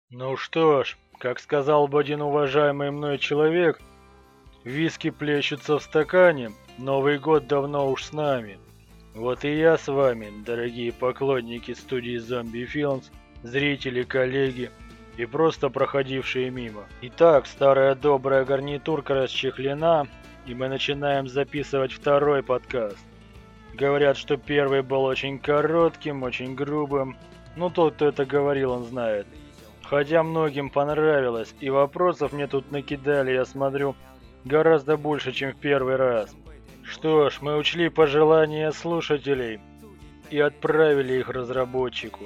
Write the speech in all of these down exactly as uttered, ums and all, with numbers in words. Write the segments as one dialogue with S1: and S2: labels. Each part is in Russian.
S1: Ну что ж, как сказал бы один уважаемый мной человек, виски плещутся в стакане, Новый год давно уж с нами. Вот и я с вами, дорогие поклонники студии Zombie Films, зрители, коллеги и просто проходившие мимо. Итак, старая добрая гарнитурка расчехлена, и мы начинаем записывать второй подкаст. Говорят, что первый был очень коротким, очень грубым, но тот, кто это говорил, он знает. Хотя многим понравилось, и вопросов мне тут накидали, я смотрю, гораздо больше, чем в первый раз. Что ж, мы учли пожелания слушателей и отправили их разработчику.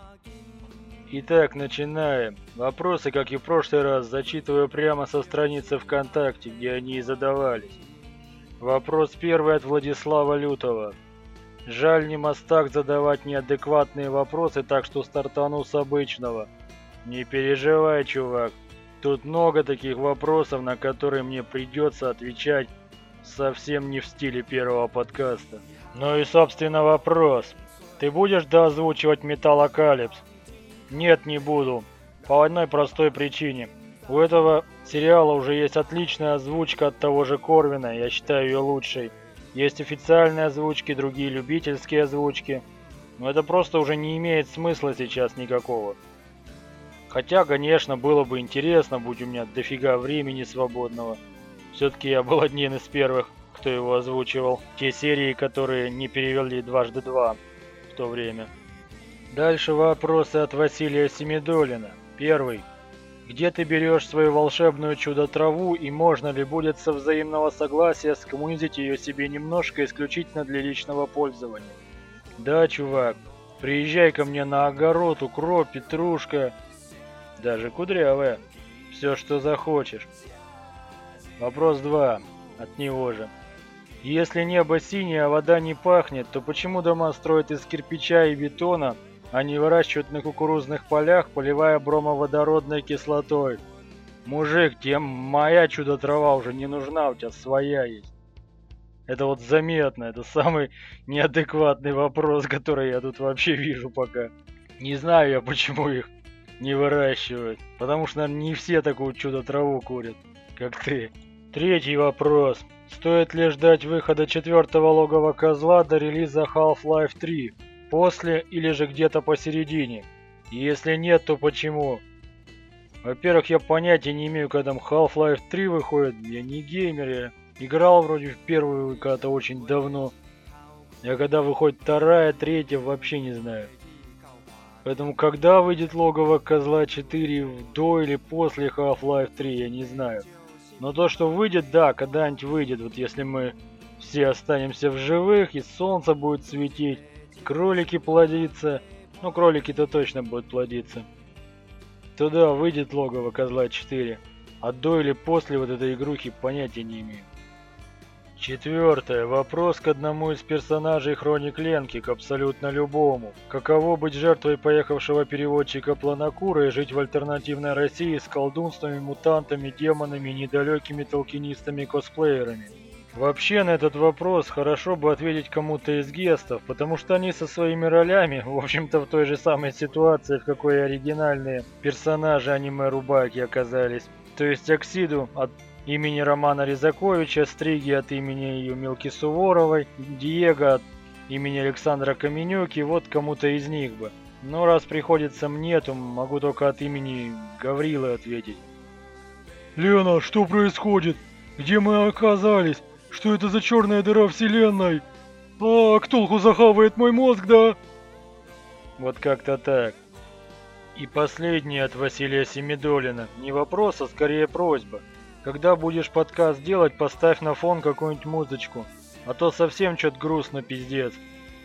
S1: Итак, начинаем. Вопросы, как и в прошлый раз, зачитываю прямо со страницы ВКонтакте, где они и задавались. Вопрос первый от Владислава Лютова. Жаль не мастак задавать неадекватные вопросы, так что стартану с обычного. Не переживай, чувак. Тут много таких вопросов, на которые мне придется отвечать совсем не в стиле первого подкаста. Ну и собственно вопрос. Ты будешь доозвучивать Металлокалипс? Нет, не буду. По одной простой причине. У этого сериала уже есть отличная озвучка от того же Корвина, я считаю ее лучшей. Есть официальные озвучки, другие любительские озвучки. Но это просто уже не имеет смысла сейчас никакого. Хотя, конечно, было бы интересно, будь у меня дофига времени свободного. Все-таки я был одним из первых, кто его озвучивал. Те серии, которые не перевели дважды два в то время. Дальше вопросы от Василия Семидолина. Первый. Где ты берешь свою волшебную чудо-траву и можно ли будет со взаимного согласия скоммунизить ее себе немножко исключительно для личного пользования? Да, чувак, приезжай ко мне на огород, укроп, петрушка, даже кудрявая, все что захочешь. Вопрос два. От него же. Если небо синее, а вода не пахнет, то почему дома строят из кирпича и бетона, а не выращивают на кукурузных полях, поливая бромоводородной кислотой? Мужик, тебе моя чудо-трава уже не нужна, у тебя своя есть. Это вот заметно, это самый неадекватный вопрос, который я тут вообще вижу пока. Не знаю я, почему их не выращивают. Потому что, наверное, не все такую чудо-траву курят, как ты. Третий вопрос. Стоит ли ждать выхода четвертого логова козла до релиза Half-Life три? После или же где-то посередине? Если нет, то почему? Во-первых, я понятия не имею, когда там Half-Life три выходит. Я не геймер, я играл вроде в первую когда-то очень давно. А когда выходит вторая, третья, вообще не знаю. Поэтому когда выйдет логово Козла четыре, до или после Half-Life три, я не знаю. Но то, что выйдет, да, когда-нибудь выйдет. Вот если мы все останемся в живых, и солнце будет светить, кролики плодиться, ну кролики-то точно будут плодиться, то да, выйдет логово Козла четыре. А до или после вот этой игрухи понятия не имею. Четвертое. Вопрос к одному из персонажей Хроник Ленки, к абсолютно любому. Каково быть жертвой поехавшего переводчика Планокура и жить в альтернативной России с колдунствами, мутантами, демонами и недалекими толкинистами-косплеерами? Вообще на этот вопрос хорошо бы ответить кому-то из гестов, потому что они со своими ролями, в общем-то в той же самой ситуации, в какой и оригинальные персонажи аниме-рубаки оказались. То есть Оксиду от имени Романа Рязаковича, Стриги от имени Юмилки Суворовой, Диего от имени Александра Каменюки, вот кому-то из них бы. Но раз приходится мне, то могу только от имени Гаврилы ответить. Лена, что происходит? Где мы оказались? Что это за черная дыра вселенной? А, Ктулху захавает мой мозг, да? Вот как-то так. И последнее от Василия Семидолина. Не вопрос, а скорее просьба. Когда будешь подкаст делать, поставь на фон какую-нибудь музычку. А то совсем что-то грустно, пиздец.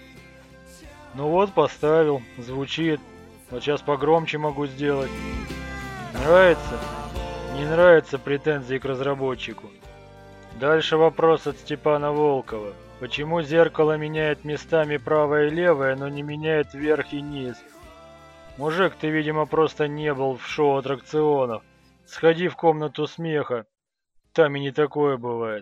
S1: Ну вот, поставил. Звучит. Вот сейчас погромче могу сделать. Нравится? Не нравится, претензии к разработчику. Дальше вопрос от Степана Волкова. Почему зеркало меняет местами правое и левое, но не меняет верх и низ? Мужик, ты, видимо, просто не был в шоу аттракционов. Сходи в комнату смеха. Там и не такое бывает.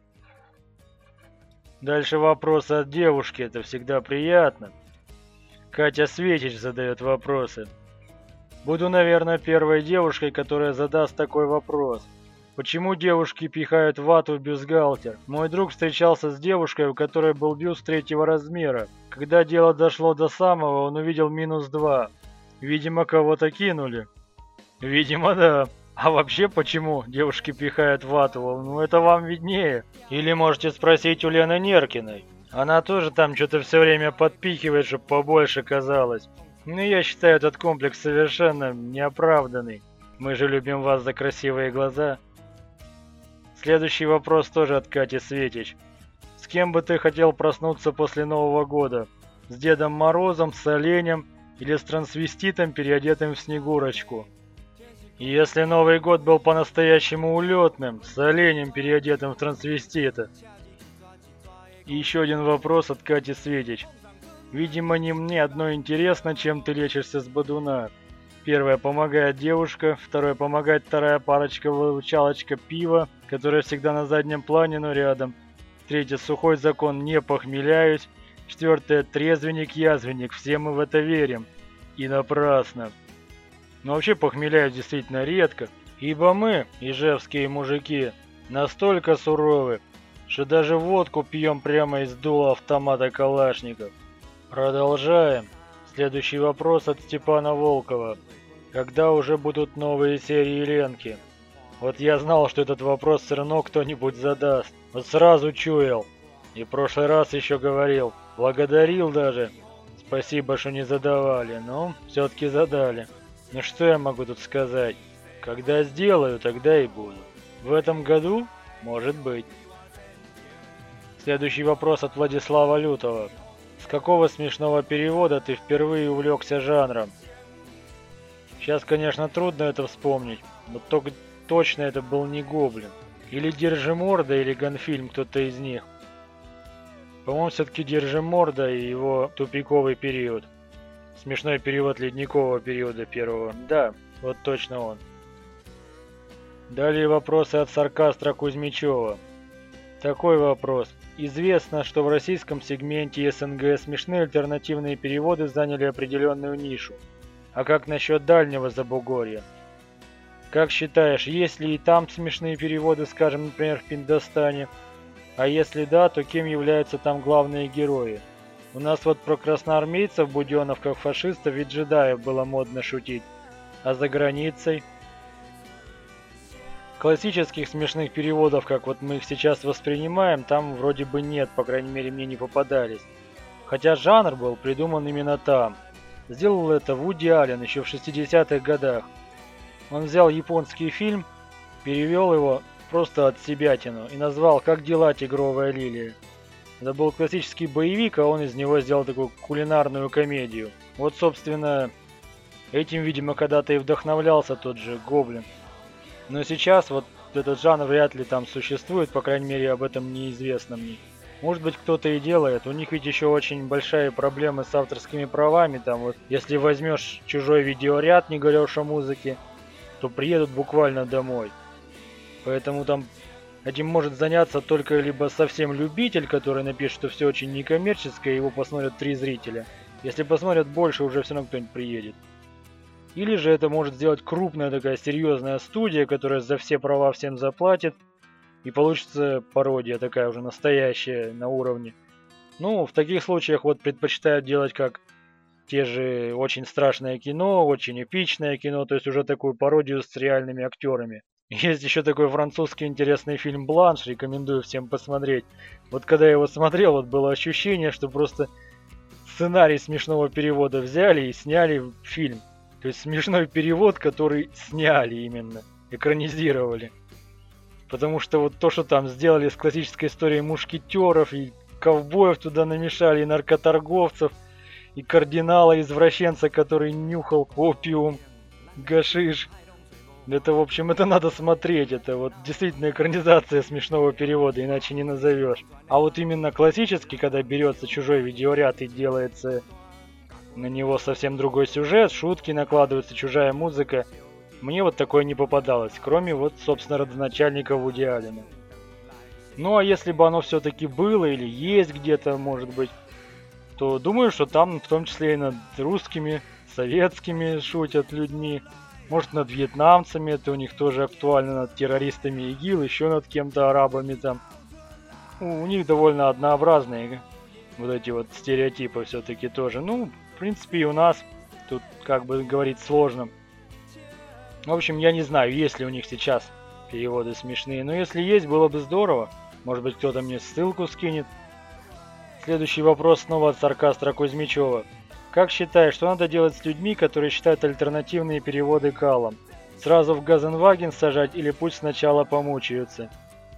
S1: Дальше вопрос от девушки. Это всегда приятно. Катя Светич задает вопросы. Буду, наверное, первой девушкой, которая задаст такой вопрос. Почему девушки пихают вату в бюстгальтер? Мой друг встречался с девушкой, у которой был бюст третьего размера. Когда дело дошло до самого, он увидел минус два. Видимо, кого-то кинули. Видимо, да. А вообще, почему девушки пихают вату? Ну, это вам виднее. Или можете спросить у Лены Неркиной. Она тоже там что-то все время подпихивает, чтобы побольше казалось. Но я считаю этот комплекс совершенно неоправданный. Мы же любим вас за красивые глаза. Следующий вопрос тоже от Кати Светич. С кем бы ты хотел проснуться после Нового года? С Дедом Морозом, с оленем или с трансвеститом, переодетым в Снегурочку? И если Новый год был по-настоящему улетным, с оленем, переодетым в трансвестита? И еще один вопрос от Кати Светич. Видимо, не мне одно интересно, чем ты лечишься с бодуна. Первое, помогает девушка. Второе, помогает вторая парочка, выручалочка пива, которая всегда на заднем плане, но рядом. Третье, сухой закон, не похмеляюсь. Четвертое, трезвенник-язвенник, все мы в это верим. И напрасно. Но вообще похмеляюсь действительно редко, ибо мы, ижевские мужики, настолько суровы, что даже водку пьем прямо из дула автомата Калашников. Продолжаем. Следующий вопрос от Степана Волкова. Когда уже будут новые серии Ленки? Вот я знал, что этот вопрос все равно кто-нибудь задаст. Вот сразу чуял. И в прошлый раз еще говорил. Благодарил даже. Спасибо, что не задавали. Но все-таки задали. Ну что я могу тут сказать? Когда сделаю, тогда и буду. В этом году? Может быть. Следующий вопрос от Владислава Лютова. С какого смешного перевода ты впервые увлекся жанром? Сейчас, конечно, трудно это вспомнить, но только точно это был не Гоблин. Или Держиморда, или Гонфильм, кто-то из них. По-моему, все-таки Держиморда и его тупиковый период. Смешной перевод ледникового периода первого. Да, вот точно он. Далее вопросы от Саркастра Кузьмичева. Такой вопрос. Известно, что в российском сегменте СНГ смешные альтернативные переводы заняли определенную нишу. А как насчет дальнего Забугорья? Как считаешь, есть ли и там смешные переводы, скажем, например, в Пиндостане? А если да, то кем являются там главные герои? У нас вот про красноармейцев, буденов как фашистов и джедаев было модно шутить. А за границей? Классических смешных переводов, как вот мы их сейчас воспринимаем, там вроде бы нет, по крайней мере мне не попадались. Хотя жанр был придуман именно там. Сделал это Вуди Аллен еще в шестидесятых годах. Он взял японский фильм, перевел его просто от себятину и назвал «Как дела, тигровая лилия?». Это был классический боевик, а он из него сделал такую кулинарную комедию. Вот, собственно, этим, видимо, когда-то и вдохновлялся тот же Гоблин. Но сейчас вот этот жанр вряд ли там существует, по крайней мере об этом неизвестно мне. Может быть кто-то и делает, у них ведь еще очень большие проблемы с авторскими правами, там вот если возьмешь чужой видеоряд, не говоря уж о музыке, то приедут буквально домой. Поэтому там этим может заняться только либо совсем любитель, который напишет, что все очень некоммерческое, его посмотрят три зрителя. Если посмотрят больше, уже все равно кто-нибудь приедет. Или же это может сделать крупная такая серьезная студия, которая за все права всем заплатит. И получится пародия такая уже настоящая на уровне. Ну, в таких случаях вот предпочитают делать как те же очень страшное кино, очень эпичное кино, то есть уже такую пародию с реальными актерами. Есть еще такой французский интересный фильм «Бланш», рекомендую всем посмотреть. Вот когда я его смотрел, вот было ощущение, что просто сценарий смешного перевода взяли и сняли фильм. То есть смешной перевод, который сняли именно, экранизировали. Потому что вот то, что там сделали с классической историей мушкетеров, и ковбоев туда намешали, и наркоторговцев, и кардинала-извращенца, который нюхал опиум, гашиш. Это, в общем, это надо смотреть. Это вот действительно экранизация смешного перевода, иначе не назовешь. А вот именно классический, когда берется чужой видеоряд и делается на него совсем другой сюжет, шутки накладываются, чужая музыка. Мне вот такое не попадалось, кроме вот, собственно, родоначальника Вуди Аллена. Ну а если бы оно все-таки было или есть где-то, может быть, то думаю, что там в том числе и над русскими советскими шутят людьми, может над вьетнамцами, это у них тоже актуально, над террористами ИГИЛ, еще над кем-то, арабами там. У, у них довольно однообразные вот эти вот стереотипы все-таки тоже. Ну, в принципе, и у нас тут, как бы говорить, сложно. В общем, я не знаю, есть ли у них сейчас переводы смешные, но если есть, было бы здорово. Может быть, кто-то мне ссылку скинет. Следующий вопрос снова от Саркастра Кузьмичева. Как считаешь, что надо делать с людьми, которые считают альтернативные переводы калом? Сразу в Газенваген сажать или пусть сначала помучаются?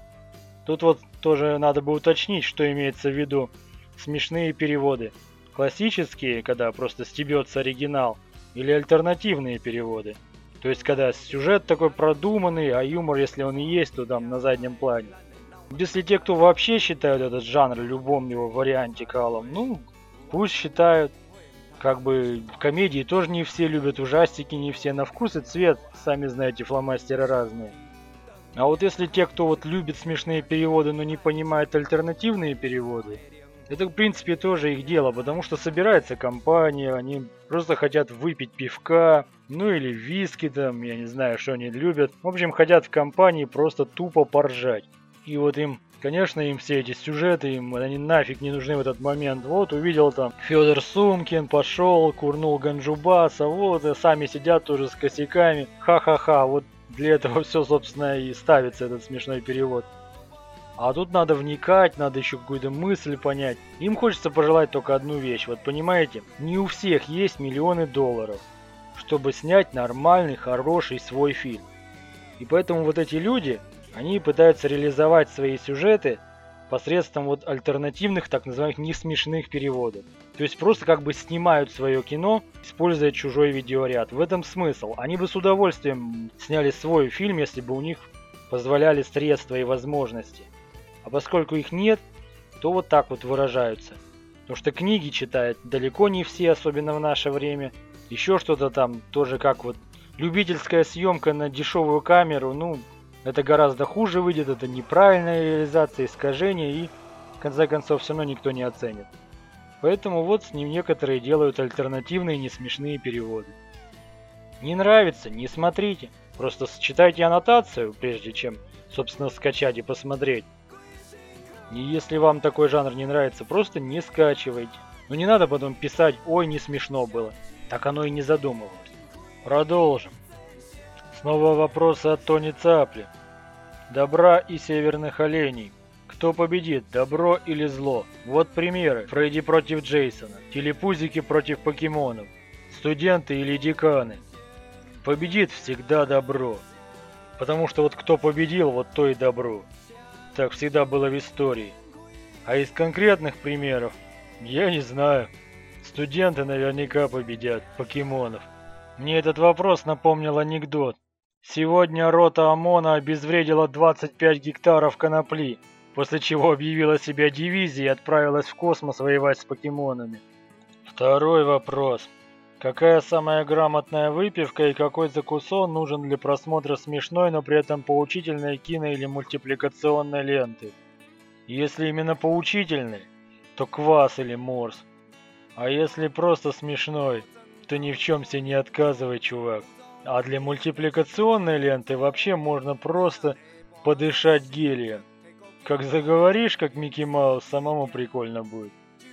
S1: Тут вот тоже надо бы уточнить, что имеется в виду. Смешные переводы. Классические, когда просто стебется оригинал, или альтернативные переводы. То есть, когда сюжет такой продуманный, а юмор, если он и есть, то там на заднем плане. Если те, кто вообще считают этот жанр в любом его варианте калом, ну, пусть считают. Как бы комедии тоже не все любят, ужастики не все, на вкус и цвет, сами знаете, фломастеры разные. А вот если те, кто вот любит смешные переводы, но не понимает альтернативные переводы, это в принципе тоже их дело, потому что собирается компания, они просто хотят выпить пивка, ну или виски там, я не знаю, что они любят. В общем, хотят в компании просто тупо поржать. И вот им, конечно, им все эти сюжеты, им они нафиг не нужны в этот момент. Вот увидел там Федор Сумкин, пошел, курнул Ганджубаса, вот, и сами сидят тоже с косяками. Ха-ха-ха, вот для этого все, собственно, и ставится этот смешной перевод. А тут надо вникать, надо еще какую-то мысль понять. Им хочется пожелать только одну вещь. Вот понимаете, не у всех есть миллионы долларов, чтобы снять нормальный, хороший свой фильм. И поэтому вот эти люди, они пытаются реализовать свои сюжеты посредством вот альтернативных, так называемых несмешных переводов. То есть просто как бы снимают свое кино, используя чужой видеоряд. В этом смысл. Они бы с удовольствием сняли свой фильм, если бы у них позволяли средства и возможности. А поскольку их нет, то вот так вот выражаются. Потому что книги читают далеко не все, особенно в наше время. Еще что-то там, тоже как вот любительская съемка на дешевую камеру, ну, это гораздо хуже выйдет, это неправильная реализация, искажение, и в конце концов все равно никто не оценит. Поэтому вот с ним некоторые делают альтернативные несмешные переводы. Не нравится, не смотрите. Просто читайте аннотацию, прежде чем, собственно, скачать и посмотреть. И если вам такой жанр не нравится, просто не скачивайте. Но не надо потом писать: ой, не смешно было. Так оно и не задумывалось. Продолжим. Снова вопрос от Тони Цапли. Добра и северных оленей. Кто победит, добро или зло? Вот примеры. Фредди против Джейсона. Телепузики против покемонов. Студенты или деканы. Победит всегда добро. Потому что вот кто победил, вот то и добро. Так всегда было в истории. А из конкретных примеров, я не знаю. Студенты наверняка победят покемонов. Мне этот вопрос напомнил анекдот. Сегодня рота ОМОНа обезвредила двадцать пять гектаров конопли, после чего объявила себя дивизией и отправилась в космос воевать с покемонами. Второй вопрос. Какая самая грамотная выпивка и какой закусон нужен для просмотра смешной, но при этом поучительной кино- или мультипликационной ленты? Если именно поучительный, то квас или морс. А если просто смешной, то ни в чем себе не отказывай, чувак. А для мультипликационной ленты вообще можно просто подышать гелием. Как заговоришь, как Микки Маус, самому прикольно будет.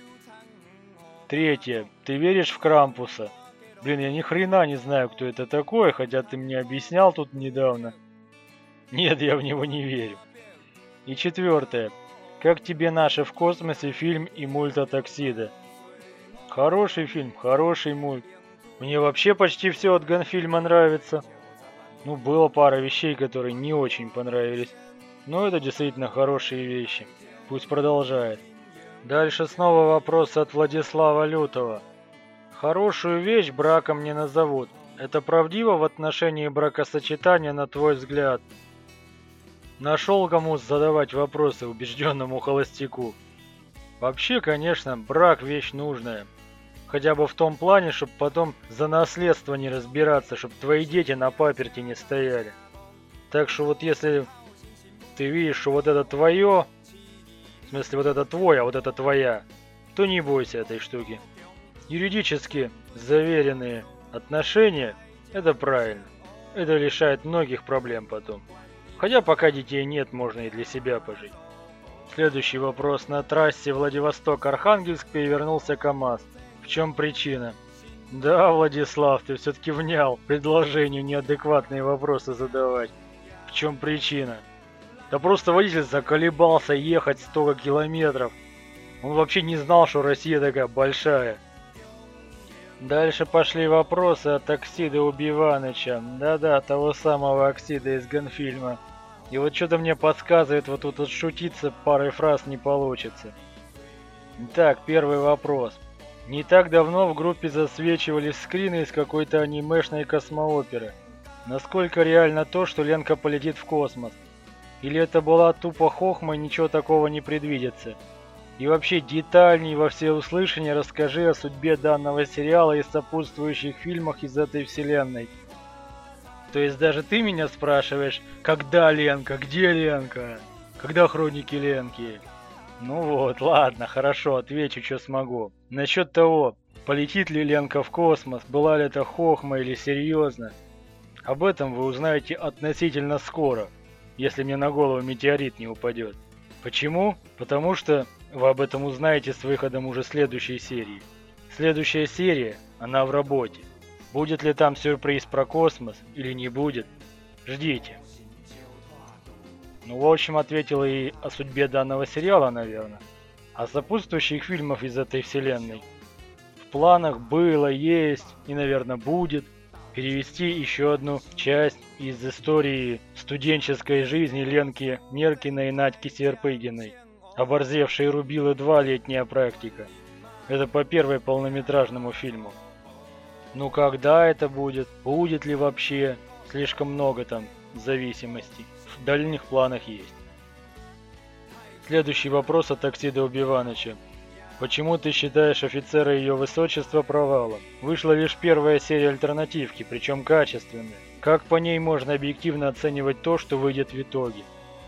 S1: Третье. Ты веришь в Крампуса? Блин, я ни хрена не знаю, кто это такой, хотя ты мне объяснял тут недавно. Нет, я в него не верю. И четвертое. Как тебе наши в космосе фильм и мульт о Таксида? Хороший фильм, хороший мульт. Мне вообще почти все от Гонфильма нравится. Ну, было пара вещей, которые не очень понравились. Но это действительно хорошие вещи. Пусть продолжает. Дальше снова вопрос от Владислава Лютова. Хорошую вещь браком не назовут. Это правдиво в отношении бракосочетания, на твой взгляд? Нашел кому задавать вопросы убежденному холостяку. Вообще, конечно, брак вещь нужная. Хотя бы в том плане, чтобы потом за наследство не разбираться, чтобы твои дети на паперти не стояли. Так что вот если ты видишь, что вот это твое, в смысле вот это твой, а вот это твоя, то не бойся этой штуки. Юридически заверенные Отношения – это правильно. Это решает многих проблем потом. Хотя пока детей нет, можно и для себя пожить. Следующий вопрос. На трассе Владивосток-Архангельск перевернулся КамАЗ. В чем причина? Да, Владислав, ты все-таки внял предложению неадекватные вопросы задавать. В чем причина? Да просто водитель заколебался ехать сто километров. Он вообще не знал, что Россия такая большая. Дальше пошли вопросы от Оксида Убиваныча. Да-да, того самого Оксида из Гонфильма. И вот что-то мне подсказывает, вот тут вот шутиться парой фраз не получится. Итак, первый вопрос. Не так давно в группе засвечивались скрины из какой-то анимешной космооперы. Насколько реально то, что Ленка полетит в космос? Или это была тупо хохма и ничего такого не предвидится? И вообще детальней во всеуслышание расскажи о судьбе данного сериала и сопутствующих фильмах из этой вселенной. То есть даже ты меня спрашиваешь, когда Ленка, где Ленка, когда хроники Ленки? Ну вот, ладно, хорошо, отвечу, что смогу. Насчет того, полетит ли Ленка в космос, была ли это хохма или серьезно, об этом вы узнаете относительно скоро, если мне на голову метеорит не упадет. Почему? Потому что вы об этом узнаете с выходом уже следующей серии. Следующая серия, она в работе. Будет ли там сюрприз про космос или не будет, ждите. Ну, в общем, ответил и о судьбе данного сериала, наверное. А сопутствующих фильмов из этой вселенной в планах было, есть и, наверное, будет перевести еще одну часть из истории студенческой жизни Ленки Меркиной и Надьки Серпыгиной. «Оборзевшие рубилы два. Летняя практика». Это по первой полнометражному фильму. Ну когда это будет? Будет ли вообще? Слишком много там зависимостей. В дальних планах есть. Следующий вопрос от Оксида Убиваныча. Почему ты считаешь офицера Ее Высочества провалом? Вышла лишь первая серия альтернативки, причем качественная. Как по ней можно объективно оценивать то, что выйдет в итоге?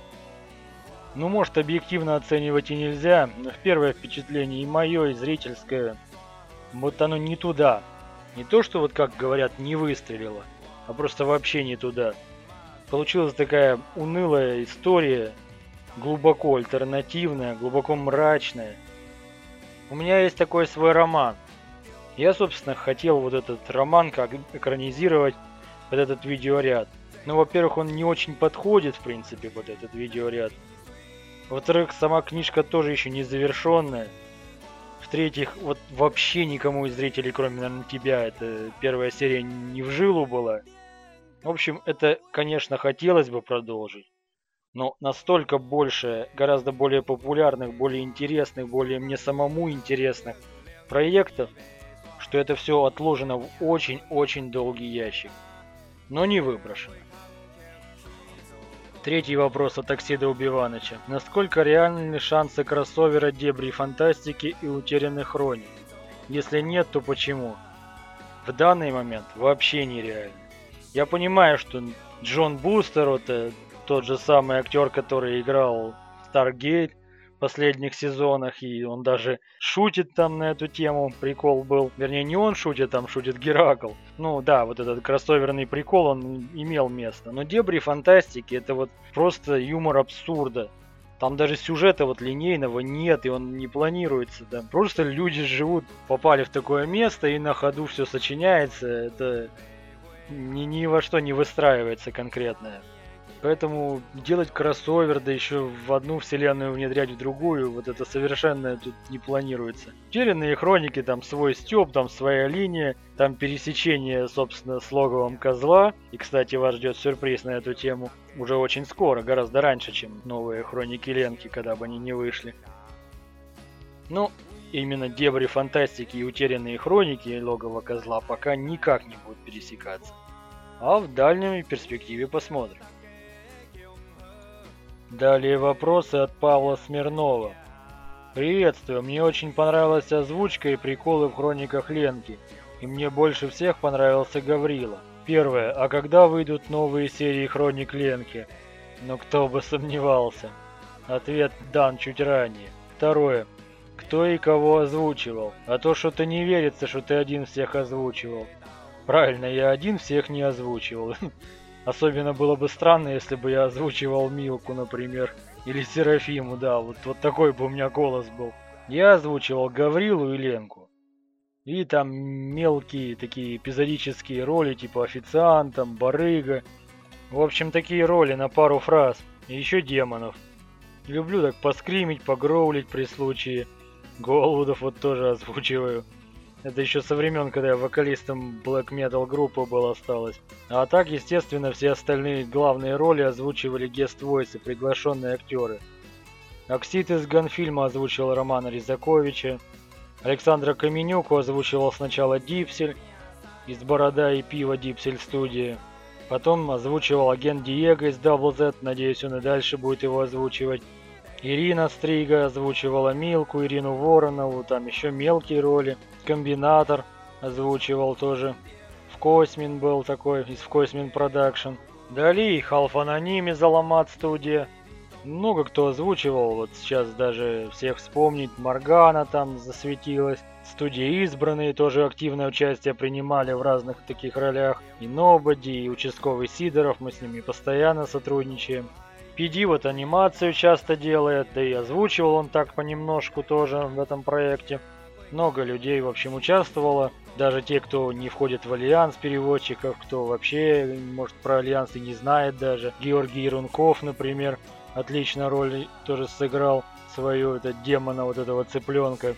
S1: Ну, может, объективно оценивать и нельзя, но первое впечатление и мое, и зрительское, вот оно не туда. Не то, что вот как говорят, не выстрелило, а просто вообще не туда. Получилась такая унылая история, глубоко альтернативная, глубоко мрачная. У меня есть такой свой роман. Я, собственно, хотел вот этот роман как экранизировать под этот видеоряд. Ну, во-первых, он не очень подходит, в принципе, под этот видеоряд. Во-вторых, сама книжка тоже еще не завершенная. В-третьих, вот вообще никому из зрителей, кроме, наверное, тебя, эта первая серия не в жилу была. В общем, это, конечно, хотелось бы продолжить. Но настолько больше, гораздо более популярных, более интересных, более мне самому интересных проектов, что это все отложено в очень-очень долгий ящик. Но не выброшено. Третий вопрос от Оксида Убиваныча. Насколько реальны шансы кроссовера «Дебри фантастики» и «Утерянных хроник»? Если нет, то почему? В данный момент вообще нереально. Я понимаю, что Джон Бустер, это тот же самый актер, который играл в Stargate в последних сезонах, и он даже шутит там на эту тему, прикол был. Вернее, не он шутит, там шутит Геракл. Ну да, вот этот кроссоверный прикол, он имел место. Но «Дебри фантастики» это вот просто юмор абсурда. Там даже сюжета вот линейного нет, и он не планируется. Да. Просто люди живут, попали в такое место, и на ходу все сочиняется. Это ни, ни во что не выстраивается конкретное. Поэтому делать кроссовер, да еще в одну вселенную внедрять в другую, вот это совершенно тут не планируется. Утерянные хроники, там свой стёб, там своя линия, там пересечение, собственно, с логовом Козла. И, кстати, вас ждет сюрприз на эту тему уже очень скоро, гораздо раньше, чем новые хроники Ленки, когда бы они не вышли. Ну, именно «Дебри фантастики» и «Утерянные хроники» и «Логово Козла» пока никак не будут пересекаться. А в дальней перспективе посмотрим. Далее вопросы от Павла Смирнова. Приветствую, мне очень понравилась озвучка и приколы в хрониках Ленки. И мне больше всех понравился Гаврила. Первое, а когда выйдут новые серии хроник Ленки? Ну кто бы сомневался. Ответ дан чуть ранее. Второе, кто и кого озвучивал? А то что-то не верится, что ты один всех озвучивал. Правильно, я один всех не озвучивал. Особенно было бы странно, если бы я озвучивал Милку, например, или Серафиму, да, вот, вот такой бы у меня голос был. Я озвучивал Гаврилу и Ленку. И там мелкие такие эпизодические роли, типа официантом, барыга. В общем, такие роли на пару фраз. И еще демонов. Люблю так поскримить, погроулить при случае. Голудов вот тоже озвучиваю. Это еще со времен, когда я вокалистом Black Metal группы был, осталось. А так, естественно, все остальные главные роли озвучивали гест-войсы, приглашенные актеры. Оксид из Ганфильма озвучивал Романа Ризаковича. Александра Каменюку озвучивал сначала Дипсель из «Борода и пиво» Дипсель студии. Потом озвучивал агент Диего из Double Z, надеюсь, он и дальше будет его озвучивать. Ирина Стрига озвучивала Милку, Ирину Воронову, там еще мелкие роли. Комбинатор озвучивал тоже. Вкосмин был такой, из Вкосмин Продакшн. Далее Half Anonymous из Аламат студия. Много кто озвучивал, вот сейчас даже всех вспомнить. Моргана там засветилась. Студии Избранные тоже активное участие принимали в разных таких ролях. И Нободи, и участковый Сидоров, мы с ними постоянно сотрудничаем. пи ди вот анимацию часто делает, да и озвучивал он так понемножку тоже в этом проекте. Много людей, в общем, участвовало. Даже те, кто не входит в альянс переводчиков, кто вообще, может, про альянс и не знает даже. Георгий Ерунков, например, отлично роль тоже сыграл свою, это демона вот этого цыпленка.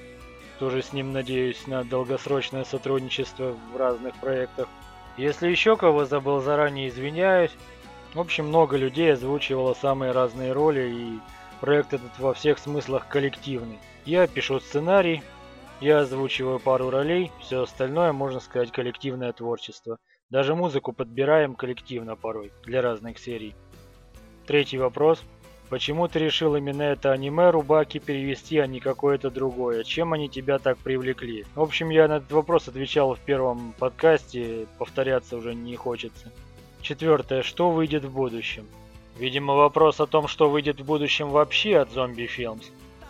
S1: Тоже с ним надеюсь на долгосрочное сотрудничество в разных проектах. Если еще кого забыл, заранее извиняюсь. В общем, много людей озвучивало самые разные роли, и проект этот во всех смыслах коллективный. Я пишу сценарий, я озвучиваю пару ролей, все остальное, можно сказать, коллективное творчество. Даже музыку подбираем коллективно порой, для разных серий. Третий вопрос. Почему ты решил именно это аниме Рубаки перевести, а не какое-то другое? Чем они тебя так привлекли? В общем, я на этот вопрос отвечал в первом подкасте, повторяться уже не хочется. Четвертое. Что выйдет в будущем? Видимо, вопрос о том, что выйдет в будущем вообще от Zombie Films.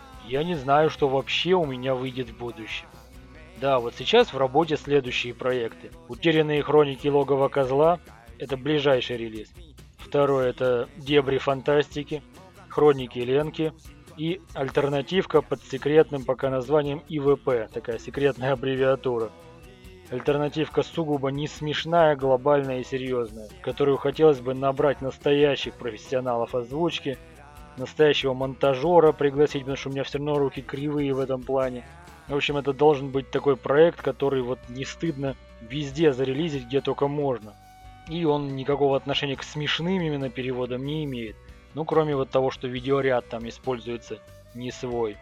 S1: Я не знаю, что вообще у меня выйдет в будущем. Да, вот сейчас в работе следующие проекты. «Утерянные хроники логова козла» — это ближайший релиз. Второе — это «Дебри фантастики», «Хроники Ленки» и альтернативка под секретным пока названием и вэ пэ, такая секретная аббревиатура. Альтернативка сугубо не смешная, глобальная и серьезная, которую хотелось бы набрать настоящих профессионалов озвучки, настоящего монтажера пригласить, потому что у меня все равно руки кривые в этом плане. В общем, это должен быть такой проект, который вот не стыдно везде зарелизить, где только можно. И он никакого отношения к смешным именно переводам не имеет. Ну, кроме вот того, что видеоряд там используется не свой.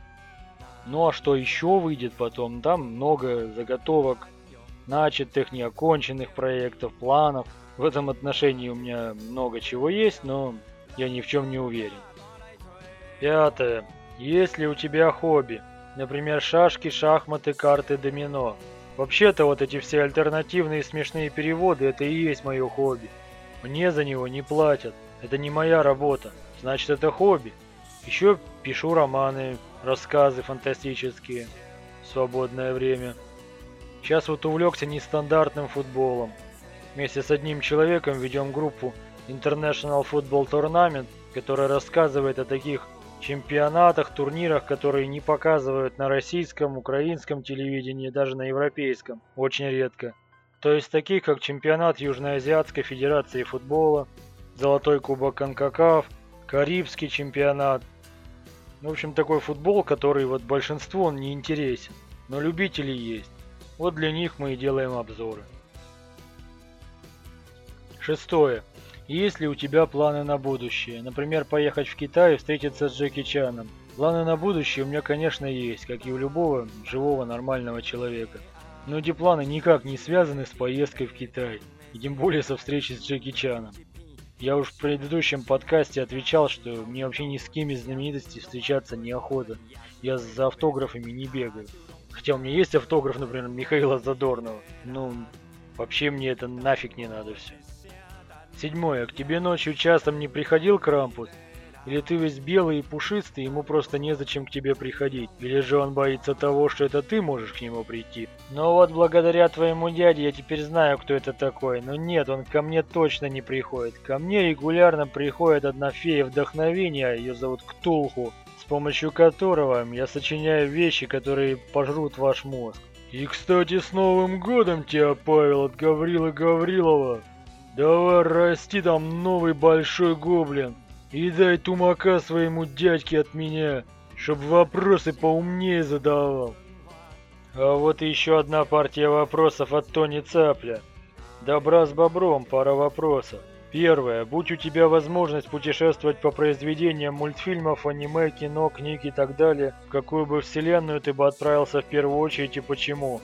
S1: Ну, а что еще выйдет потом? Там много заготовок, начатых, неоконченных проектов, планов. В этом отношении у меня много чего есть, но я ни в чем не уверен. Пятое. Есть ли у тебя хобби? Например, шашки, шахматы, карты, домино. Вообще-то вот эти все альтернативные смешные переводы — это и есть мое хобби. Мне за него не платят. Это не моя работа. Значит, это хобби. Еще пишу романы, рассказы фантастические в свободное время. Сейчас вот увлекся нестандартным футболом. Вместе с одним человеком ведем группу International Football Tournament, которая рассказывает о таких чемпионатах, турнирах, которые не показывают на российском, украинском телевидении, даже на европейском, очень редко. То есть таких, как чемпионат Южноазиатской Федерации футбола, Золотой кубок Конкакаф, Карибский чемпионат. В общем, такой футбол, который вот большинству он не интересен, но любители есть. Вот для них мы и делаем обзоры. Шестое. Есть ли у тебя планы на будущее? Например, поехать в Китай и встретиться с Джеки Чаном. Планы на будущее у меня, конечно, есть, как и у любого живого нормального человека. Но эти планы никак не связаны с поездкой в Китай, и тем более со встречей с Джеки Чаном. Я уж в предыдущем подкасте отвечал, что мне вообще ни с кем из знаменитостей встречаться неохота. Я за автографами не бегаю. Хотя у меня есть автограф, например, Михаила Задорнова. Ну, вообще мне это нафиг не надо все. Седьмое. К тебе ночью часом не приходил Крампус? Или ты весь белый и пушистый, ему просто незачем к тебе приходить. Или же он боится того, что это ты можешь к нему прийти. Но вот благодаря твоему дяде я теперь знаю, кто это такой. Но нет, он ко мне точно не приходит. Ко мне регулярно приходит одна фея вдохновения, ее зовут Ктулху, с помощью которого я сочиняю вещи, которые пожрут ваш мозг. И, кстати, с Новым годом тебя, Павел, от Гаврилы Гаврилова. Давай расти там новый большой гоблин. И дай тумака своему дядьке от меня, чтоб вопросы поумнее задавал. А вот и еще одна партия вопросов от Тони Цапля. Добра с бобром, пара вопросов. Первое. Будь у тебя возможность путешествовать по произведениям мультфильмов, аниме, кино, книг и так далее, в какую бы вселенную ты бы отправился в первую очередь и почему?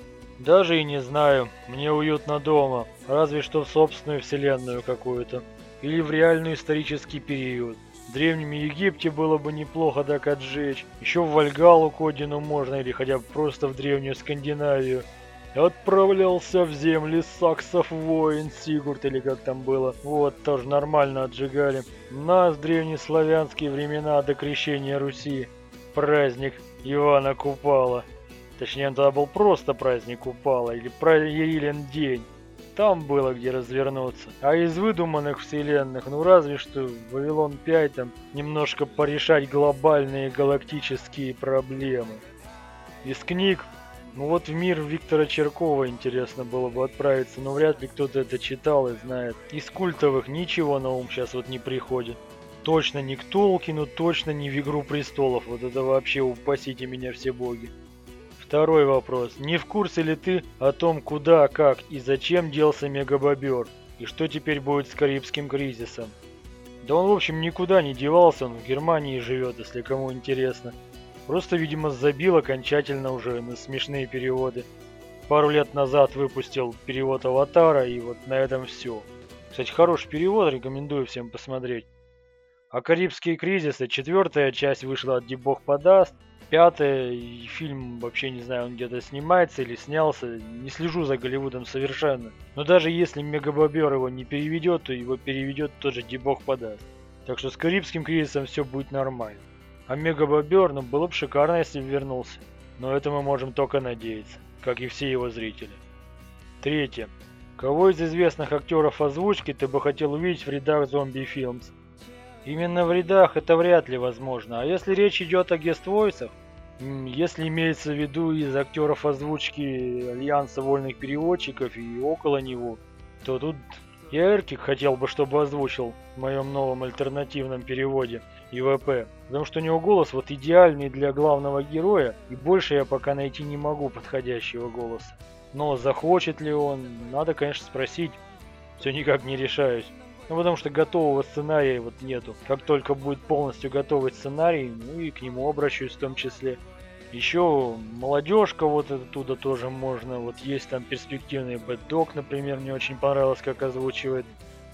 S1: Даже и не знаю. Мне уютно дома. Разве что в собственную вселенную какую-то. Или в реальный исторический период. В Древнем Египте было бы неплохо так отжечь. Еще в Вальгаллу к Одину можно, или хотя бы просто в Древнюю Скандинавию. Отправлялся в земли саксов воин Сигурд, или как там было. Вот, тоже нормально отжигали. Нас, древнеславянские времена до крещения Руси. Праздник Ивана Купала. Точнее, тогда был просто праздник Купала, или Елен день. Там было где развернуться. А из выдуманных вселенных, ну разве что Вавилон пять там немножко порешать глобальные галактические проблемы. Из книг, ну вот в мир Виктора Черкова интересно было бы отправиться, но вряд ли кто-то это читал и знает. Из культовых ничего на ум сейчас вот не приходит. Точно не к Толкину, точно не в Игру Престолов. Вот это вообще упасите меня все боги. Второй вопрос. Не в курсе ли ты о том, куда, как и зачем делся Мегабобер? И что теперь будет с Карибским кризисом? Да он, в общем, никуда не девался, он в Германии живет, если кому интересно. Просто, видимо, забил окончательно уже на смешные переводы. Пару лет назад выпустил перевод «Аватара», и вот на этом все. Кстати, хороший перевод, рекомендую всем посмотреть. А «Карибские кризисы», четвертая часть вышла от «Ди Бог подаст». Пятое, и фильм, вообще не знаю, он где-то снимается или снялся, не слежу за Голливудом совершенно. Но даже если Мегабобер его не переведет, то его переведет тот же Ди Бог подаст. Так что с Карибским кризисом все будет нормально. А Мегабобер, ну было бы шикарно, если бы вернулся. Но это мы можем только надеяться, как и все его зрители. Третье. Кого из известных актеров озвучки ты бы хотел увидеть в рядах Zombie Films? Именно в рядах это вряд ли возможно. А если речь идет о гест-войсах, если имеется в виду из актеров озвучки Альянса Вольных Переводчиков и около него, то тут я Эркик хотел бы, чтобы озвучил в моем новом альтернативном переводе И В П. Потому что у него голос вот идеальный для главного героя, и больше я пока найти не могу подходящего голоса. Но захочет ли он, надо, конечно, спросить. Все никак не решаюсь. Ну, потому что готового сценария вот нету. Как только будет полностью готовый сценарий, ну и к нему обращусь в том числе. Еще молодежка вот оттуда тоже можно. Вот есть там перспективный Бэддог, например, мне очень понравилось, как озвучивает.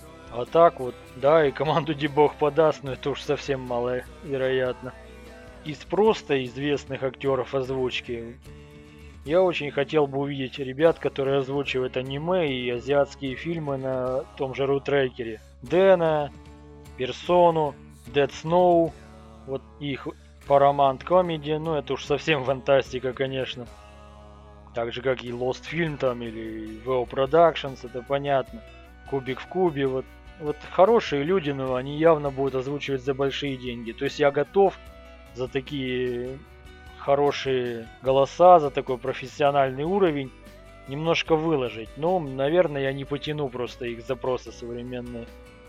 S1: А так вот, да, и команду Ди Бог подаст, но это уж совсем маловероятно. Из просто известных актеров озвучки я очень хотел бы увидеть ребят, которые озвучивают аниме и азиатские фильмы на том же Рутрекере. Дэна, Персону, Dead Snow, вот их Paramount Comedy, ну это уж совсем фантастика, конечно. Так же, как и Lost Film там или ви о Productions, это понятно. Кубик в кубе, вот. Вот хорошие люди, но они явно будут озвучивать за большие деньги. То есть я готов за такие хорошие голоса, за такой профессиональный уровень немножко выложить. Но, наверное, я не потяну просто их запросы современные.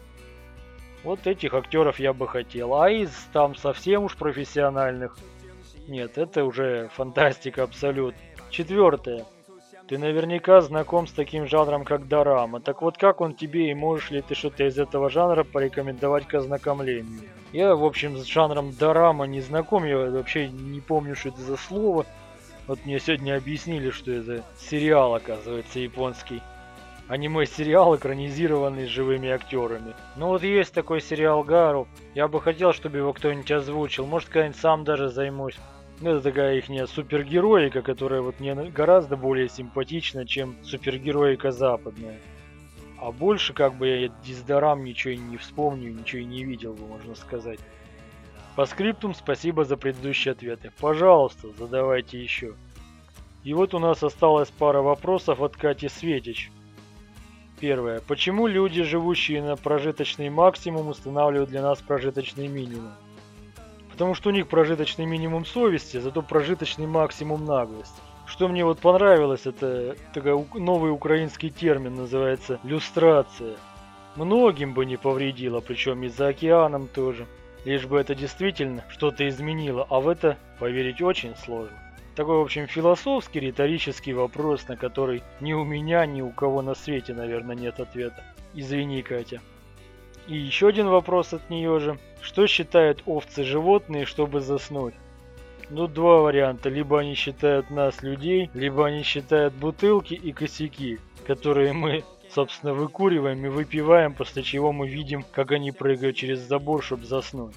S1: Вот этих актеров я бы хотел. А из там совсем уж профессиональных, нет, это уже фантастика абсолютно. Четвертое. Ты наверняка знаком с таким жанром, как дорама. Так вот, как он тебе и можешь ли ты что-то из этого жанра порекомендовать к ознакомлению? Я, в общем, с жанром дорама не знаком, я вообще не помню, что это за слово. Вот мне сегодня объяснили, что это сериал, оказывается, японский. Аниме-сериал, экранизированный с живыми актерами. Ну вот есть такой сериал Гару. Я бы хотел, чтобы его кто-нибудь озвучил. Может, когда-нибудь сам даже займусь. Это такая ихняя супергероика, которая вот мне гораздо более симпатична, чем супергероика западная. А больше как бы я диздорам ничего и не вспомню, ничего и не видел бы, можно сказать. По скриптум спасибо за предыдущие ответы. Пожалуйста, задавайте еще. И вот у нас осталась пара вопросов от Кати Светич. Первое. Почему люди, живущие на прожиточный максимум, устанавливают для нас прожиточный минимум? Потому что у них прожиточный минимум совести, зато прожиточный максимум наглости. Что мне вот понравилось, это такой новый украинский термин, называется люстрация. Многим бы не повредило, причем и за океаном тоже. Лишь бы это действительно что-то изменило, а в это поверить очень сложно. Такой, в общем, философский, риторический вопрос, на который ни у меня, ни у кого на свете, наверное, нет ответа. Извини, Катя. И еще один вопрос от нее же. Что считают овцы животные, чтобы заснуть? Ну, два варианта. Либо они считают нас людей, либо они считают бутылки и косяки, которые мы, собственно, выкуриваем и выпиваем, после чего мы видим, как они прыгают через забор, чтобы заснуть.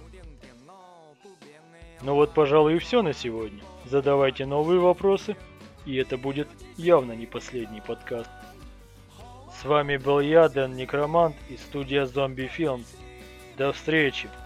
S1: Ну вот, пожалуй, и все на сегодня. Задавайте новые вопросы, и это будет явно не последний подкаст. С вами был я, Дэн Некромант, из студии Zombie Films. До встречи!